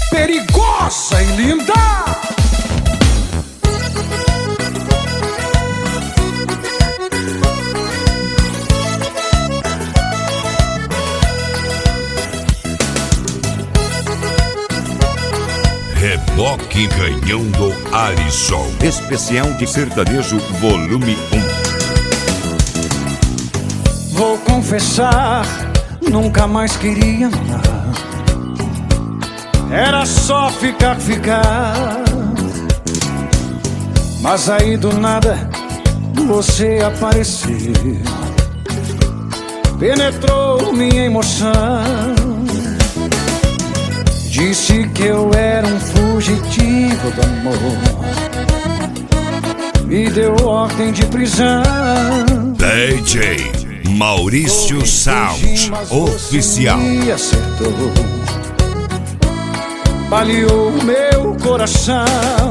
perigosa e linda. Reboque Canhão do Alisson. Especial de sertanejo, volume 1. Vou confessar, nunca mais queria amar. Era só ficar. Mas aí do nada você apareceu, penetrou minha emoção. Disse que eu era um fugitivo do amor, me deu ordem de prisão. DJ Maurício Sound Oficial. Me acertou, baleou meu coração.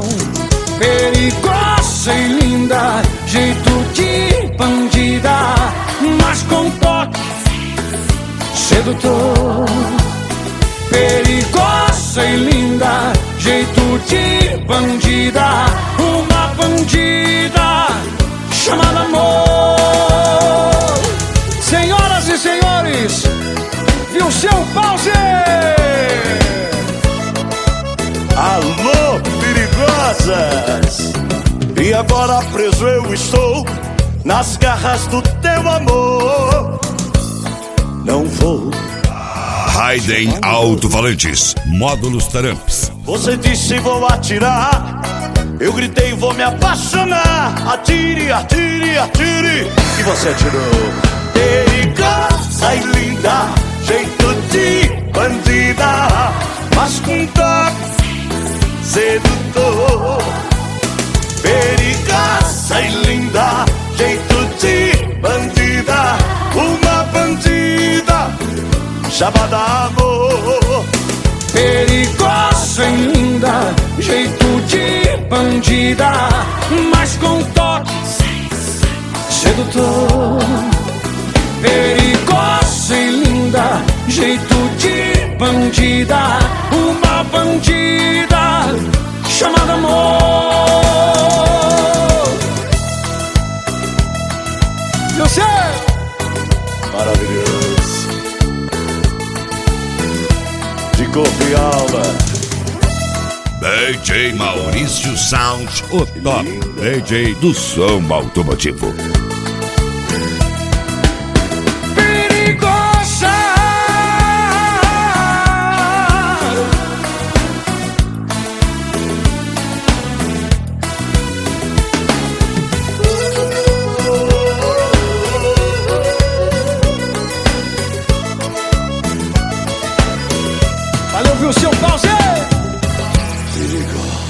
Perigosa e linda, jeito de bandida, mas com toque sedutor. Perigosa e linda, jeito de bandida, uma bandida chamada amor. Senhoras e senhores, viu seu pause? Alô, perigosas! E agora preso eu estou nas garras do teu amor. Não vou. Raiden Alto-Falantes, módulos Taramps. Você disse vou atirar, eu gritei vou me apaixonar. Atire, atire, atire, e você atirou. Perigosa e linda, jeito de bandida, mas com toque sedutor. Perigosa e linda, jeito de bandida, uma bandida chamada amor. Perigosa e linda, jeito de bandida, mas com toque sedutor. Perigosa e linda, jeito de bandida, uma bandida chamada amor. Você maravilhoso, de corpo e alma. DJ Maurício Sound, o top DJ do som automotivo. Perigosa, valeu, viu seu pause? Perigosa.